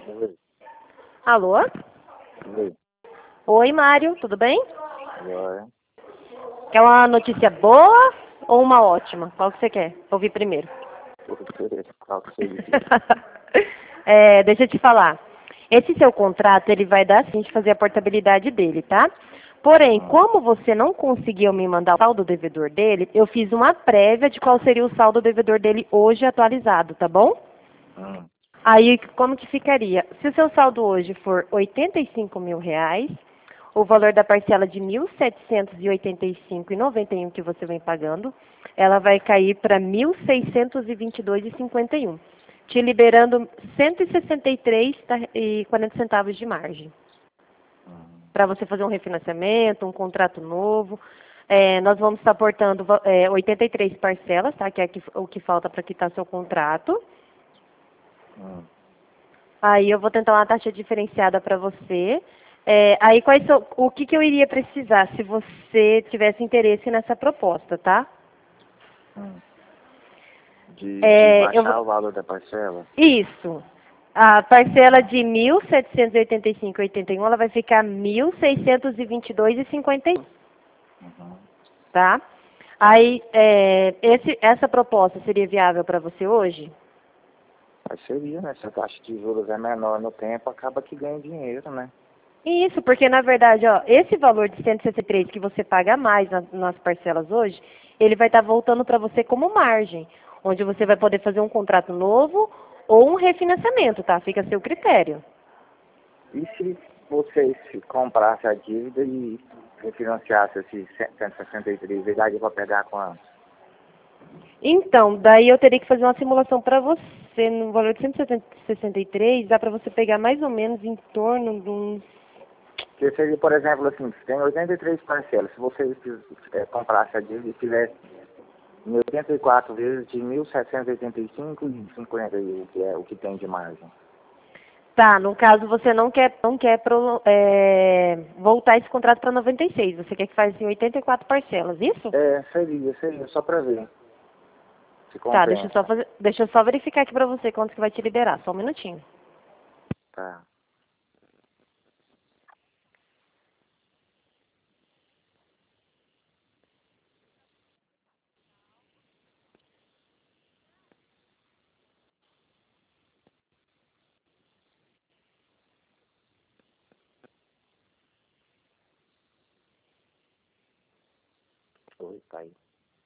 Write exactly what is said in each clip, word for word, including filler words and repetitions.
Oi, Alô? oi, Oi, Mário, tudo bem? joia. Quer uma notícia boa ou uma ótima? Qual que você quer ouvir primeiro? Porque qual que seria? É, deixa eu te falar. Esse seu contrato, ele vai dar sim de fazer a portabilidade dele, tá? Porém, Hum, como você não conseguiu me mandar o saldo devedor dele, eu fiz uma prévia de qual seria o saldo devedor dele hoje atualizado, tá bom? hum, Aí, como que ficaria? Se o seu saldo hoje for oitenta e cinco mil reais, o valor da parcela de mil setecentos e oitenta e cinco reais e noventa e um que você vem pagando, ela vai cair para mil seiscentos e vinte e dois reais e cinquenta e um, te liberando cento e sessenta e três reais e quarenta centavos de margem hum. para você fazer um refinanciamento, um contrato novo. É, nós vamos estar aportando é, oitenta e três parcelas, tá? Que é o que falta para quitar seu contrato. hum. Aí eu vou tentar uma taxa diferenciada para você. É, aí quais são, o que, que eu iria precisar se você tivesse interesse nessa proposta, tá? hum. De, de É, eu vou- baixar o valor da parcela? isso. A parcela de mil setecentos e oitenta e cinco reais e oitenta e um, ela vai ficar mil seiscentos e vinte e dois reais e cinquenta e um, Uhum. tá? Tá. Aí, é, esse, essa proposta seria viável para você hoje? Mas seria, né? Se a taxa de juros é menor no tempo, acaba que ganha dinheiro, né? Isso, porque na verdade, ó, esse valor de cento e sessenta e três que você paga a mais nas, nas parcelas hoje, ele vai estar voltando para você como margem, onde você vai poder fazer um contrato novo ou um refinanciamento, tá? Fica a seu critério. E se você se comprasse a dívida e refinanciasse esse cento e sessenta e três, ele daria para pegar quanto? Então, daí eu teria que fazer uma simulação para você no valor de cento e sessenta e três, dá para você pegar mais ou menos em torno de uns... Porque seria, por exemplo, assim, se tem oitenta e três parcelas, se você é, comprasse a dívida e tivesse em oitenta e quatro vezes de mil setecentos e oitenta e cinco e cinquenta, que é o que tem de margem. Tá, no caso você não quer, não quer pro- é, voltar esse contrato para noventa e seis, você quer que faça em oitenta e quatro parcelas, isso? É, seria, seria, só para ver se Tá, deixa eu só compensa. fazer, deixa eu só verificar aqui pra você quanto que vai te liberar, só um minutinho. Tá. Oi, tá aí.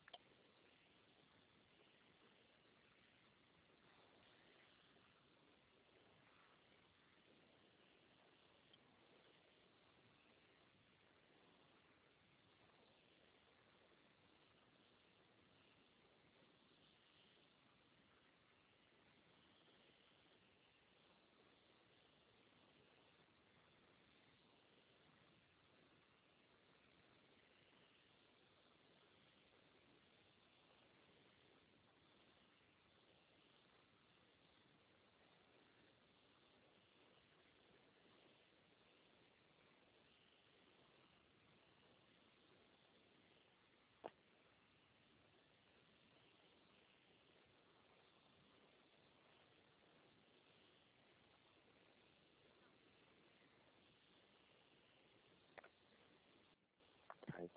Tá aí.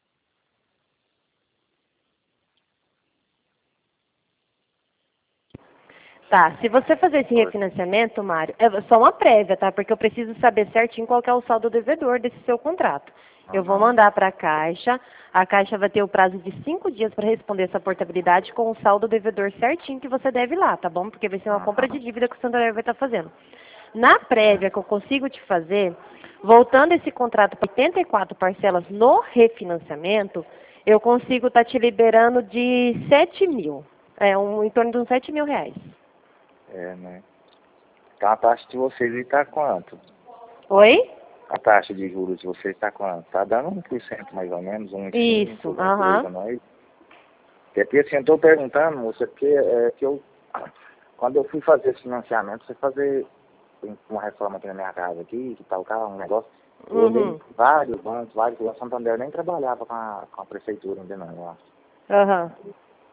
Tá, se você fazer esse Oi. refinanciamento, Mário, é só uma prévia, tá? Porque eu preciso saber certinho qual que é o saldo devedor desse seu contrato. Eu vou Uhum. mandar para a Caixa, a Caixa vai ter o prazo de cinco dias para responder essa portabilidade com o saldo devedor certinho que você deve lá, tá bom? Porque vai ser uma compra de Uhum. dívida que o Santander vai estar fazendo. Na prévia que eu consigo te fazer, voltando esse contrato para oitenta e quatro parcelas no refinanciamento, eu consigo estar te liberando de sete mil. É um, em torno de uns sete mil reais. É, né? Então a taxa de vocês está quanto? Oi? A taxa de juros de vocês está quanto? Tá dando um por cento mais ou menos, um vírgula cinco, Isso, alguma aham. coisa, não é? É porque assim, eu estou perguntando, moça, porque é, que eu, quando eu fui fazer esse financiamento, você fazer uma reforma aqui na minha casa aqui, que tal carro, um negócio, eu olhei Uhum. vários bancos, vários, o Santander nem trabalhava com a, com a prefeitura ainda não, eu acho. Aham.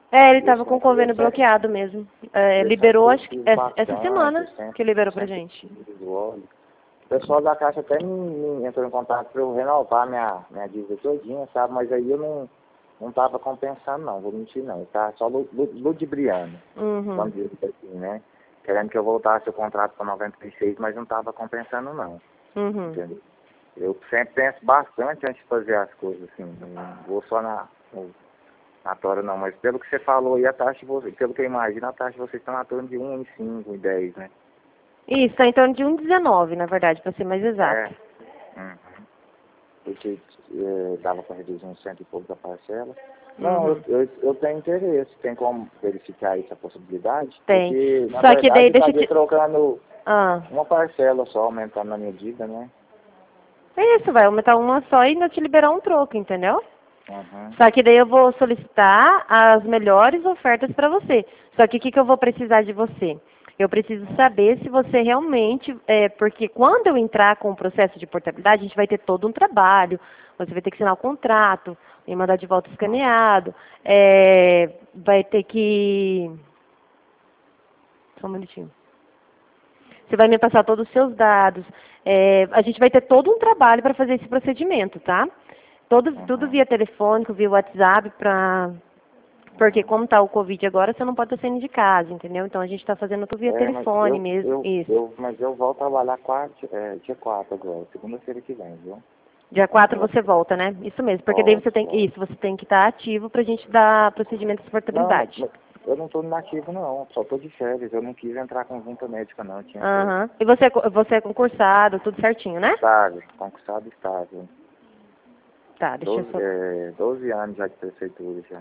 É, ele E eu estava com o sempre, eu convênio sempre, bloqueado mesmo. É, eu liberou, sempre acho que fiz essa, essa bastante, semana eu sempre, que liberou pra sempre gente. fiz o óleo. O pessoal da Caixa até me, me entrou em contato para eu renovar minha, minha dívida todinha, sabe? Mas aí eu não, não tava compensando não, vou mentir não. Eu tava só lu- lu- ludibriando, Uhum. vamos dizer assim, né? Querendo que eu voltasse o contrato para noventa e seis, mas não tava compensando não, Uhum. entendeu? Eu sempre penso bastante antes de fazer as coisas, assim, não vou só na, no- na tora não, mas pelo que você falou aí, a taxa de vocês, pelo que eu imagino, a taxa de vocês está na torno de um e cinco, um e dez, né? Isso, tá em torno de um vírgula dezenove, na verdade, para ser mais É. exato. Uhum. Porque eh, dava para reduzir uns cento e pouco da parcela. Não, Uhum. eu, eu, eu tenho interesse, tem como verificar essa possibilidade? Tem. Porque, na Só que daí verdade, eu deixa eu estaria te... trocando Ah, uma parcela só, aumentando a minha dívida, né? é isso, vai aumentar uma só e ainda te liberar um troco, entendeu? Uhum. Só que daí eu vou solicitar as melhores ofertas para você. Só que o que, que eu vou precisar de você? Eu preciso saber se você realmente, é, porque quando eu entrar com o processo de portabilidade, a gente vai ter todo um trabalho, você vai ter que assinar o contrato, me mandar de volta escaneado, é, vai ter que... Só um minutinho. Você vai me passar todos os seus dados. É, a gente vai ter todo um trabalho para fazer esse procedimento, tá? Todo, tudo Uhum. via telefônico, via WhatsApp, pra, porque como está o Covid agora, você não pode estar saindo de casa, entendeu? Então a gente está fazendo tudo via É, mas telefone eu, mesmo, eu, isso. eu, mas eu volto a trabalhar quatro, é, dia quatro agora, segunda-feira que vem, viu? Dia quatro Eu você volta, né? Isso mesmo, porque daí volto, você tem, volto. isso, você tem que estar ativo para a gente dar procedimento de Não, portabilidade. mas eu não estou nativo não, só estou de férias, eu não quis entrar com junta médica não, eu tinha férias. Aham. E você, é co- você é concursado, tudo certinho, né? Estável, conquistado estável. Tá, deixa eu Doze, só, é, doze anos já de prefeitura já.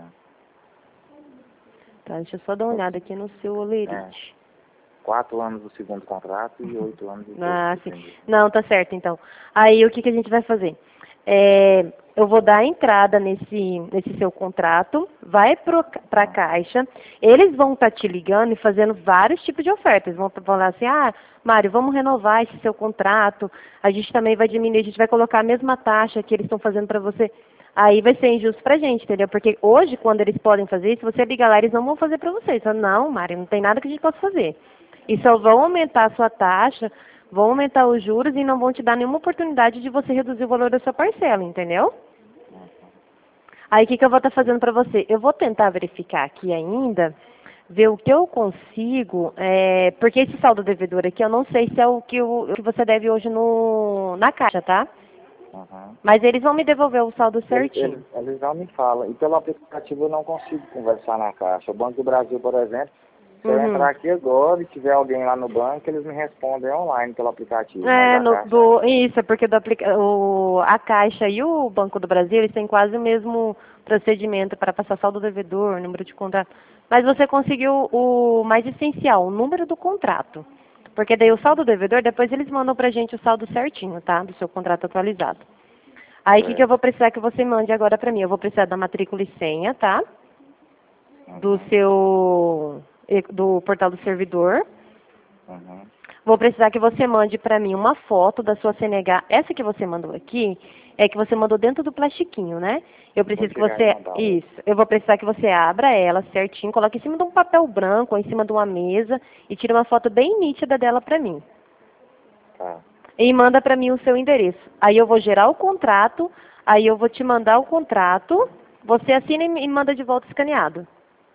tá, deixa eu só dar uma olhada aqui no seu É, olerite. quatro anos do segundo contrato e oito anos do, ter- Ah, do sim. primeiro. Não, tá certo, então. Aí, o que, que a gente vai fazer? É, eu vou dar entrada nesse, nesse seu contrato, vai para a Ah, Caixa, eles vão estar te ligando e fazendo vários tipos de ofertas. Vão falar assim, ah, Mário, vamos renovar esse seu contrato, a gente também vai diminuir, a gente vai colocar a mesma taxa que eles estão fazendo para você. Aí vai ser injusto pra gente, entendeu? Porque hoje, quando eles podem fazer isso, você liga lá, eles não vão fazer para você. Eles falam, não, Mário, não tem nada que a gente possa fazer. E só vão aumentar a sua taxa, vão aumentar os juros e não vão te dar nenhuma oportunidade de você reduzir o valor da sua parcela, entendeu? ah, Aí o que, que eu vou estar fazendo para você? Eu vou tentar verificar aqui ainda, ver o que eu consigo, é, porque esse saldo devedor aqui eu não sei se é o que, o, o que você deve hoje no, na caixa, tá? aham. Mas eles vão me devolver o saldo Eles, certinho. eles, eles não me falam. E pelo aplicativo eu não consigo conversar na caixa. O Banco do Brasil, por exemplo, se eu Uhum. entrar aqui agora e tiver alguém lá no banco, eles me respondem online pelo aplicativo. Mas É, a no, caixa, do, isso, é porque do aplica, o, a Caixa e o Banco do Brasil, eles têm quase o mesmo procedimento para passar saldo devedor, número de contrato. Mas você conseguiu o mais essencial, o número do contrato. Porque daí o saldo devedor, depois eles mandam pra gente o saldo certinho, tá? Do seu contrato atualizado. Aí o que, que eu certo. vou precisar que você mande agora pra mim? Eu vou precisar da matrícula e senha, tá? Do Uhum, seu, do portal do servidor. uhum. Vou precisar que você mande para mim uma foto da sua C N H. Essa que você mandou aqui é que você mandou dentro do plastiquinho, né? Eu Vou preciso que tirar e você. mandar outra. Isso. Eu vou precisar que você abra ela certinho, coloque em cima de um papel branco ou em cima de uma mesa e tire uma foto bem nítida dela para mim. Tá. E manda para mim o seu endereço. Aí eu vou gerar o contrato, aí eu vou te mandar o contrato, você assina e me manda de volta escaneado.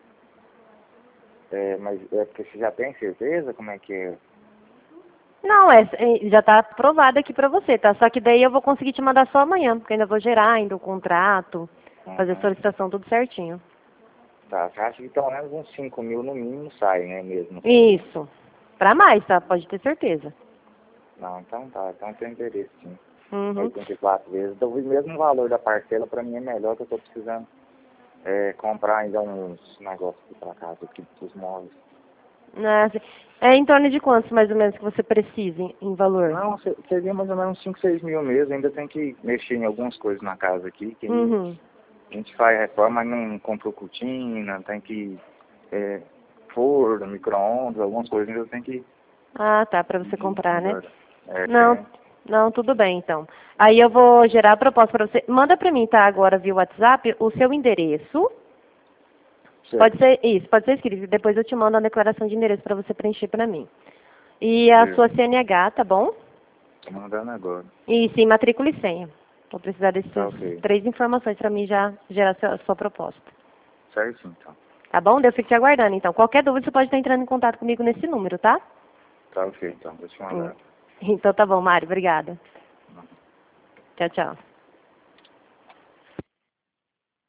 É, mas é porque você já tem certeza como é que é? Não, é, é, já está aprovado aqui para você, tá? Só que daí eu vou conseguir te mandar só amanhã, porque ainda vou gerar ainda o contrato, fazer a Uhum. solicitação tudo certinho. Tá, você acha que pelo menos uns cinco mil no mínimo sai, né, mesmo assim? Isso. Para mais, tá? Pode ter certeza. Não, então tá, então tem interesse sim. Uhum. oitenta e quatro vezes. Então, o mesmo valor da parcela para mim é melhor, que eu estou precisando é, comprar ainda uns negócios aqui para casa, aqui dos móveis. É, assim, é em torno de quantos mais ou menos que você precisa em, em valor? Não, se- seria mais ou menos uns cinco, seis mil mesmo. Ainda tem que mexer em algumas coisas na casa aqui, que aí Uhum. a gente faz reforma, mas não comprou cortina, tem que é, forno, micro-ondas, algumas coisas ainda tem que Ah, tá, para você de comprar, né? melhor. É, Não, tem. não, tudo bem então. Aí eu vou gerar a proposta para você. Manda para mim, tá, agora via WhatsApp, o seu endereço. Pode ser isso, pode ser escrito. Depois eu te mando a declaração de endereço para você preencher para mim. E a Sim. sua C N H, tá bom? Tô mandando agora. E sim, matrícula e senha. Vou precisar dessas Tá, ok. três informações para mim já gerar a sua, a sua proposta. Certo, então. Tá bom? Eu fico te aguardando, então. Qualquer dúvida, você pode estar entrando em contato comigo nesse número, tá? Tá, ok, então. Vou te mandar. Então tá bom, Mário. Obrigada. Tchau, tchau.